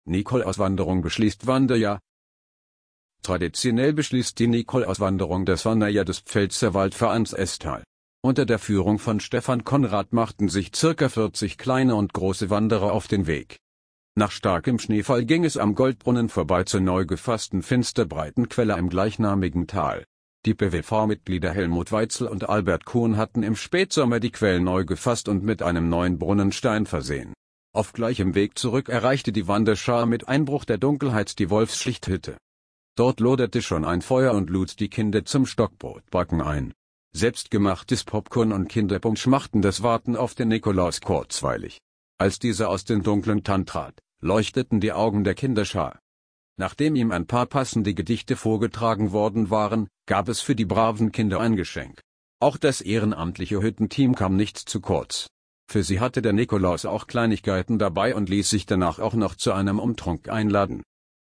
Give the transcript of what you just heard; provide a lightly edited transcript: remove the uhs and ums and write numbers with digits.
Nikolauswanderung beschließt Wanderjahr. Traditionell beschließt die Nikolauswanderung das Wanderjahr des Pfälzerwald-Vereins Esthal. Unter der Führung von Stefan Konrad machten sich ca. 40 kleine und große Wanderer auf den Weg. Nach starkem Schneefall ging es am Goldbrunnen vorbei zur neu gefassten finsterbreiten Quelle im gleichnamigen Tal. Die PWV-Mitglieder Helmut Weitzel und Albert Kuhn hatten im Spätsommer die Quelle neu gefasst und mit einem neuen Brunnenstein versehen. Auf gleichem Weg zurück erreichte die Wanderschar mit Einbruch der Dunkelheit die Wolfsschlichthütte. Dort loderte schon ein Feuer und lud die Kinder zum Stockbrotbacken ein. Selbstgemachtes Popcorn und Kinderpunsch machten das Warten auf den Nikolaus kurzweilig. Als dieser aus den dunklen Tannen trat, leuchteten die Augen der Kinderschar. Nachdem ihm ein paar passende Gedichte vorgetragen worden waren, gab es für die braven Kinder ein Geschenk. Auch das ehrenamtliche Hüttenteam kam nicht zu kurz. Für sie hatte der Nikolaus auch Kleinigkeiten dabei und ließ sich danach auch noch zu einem Umtrunk einladen.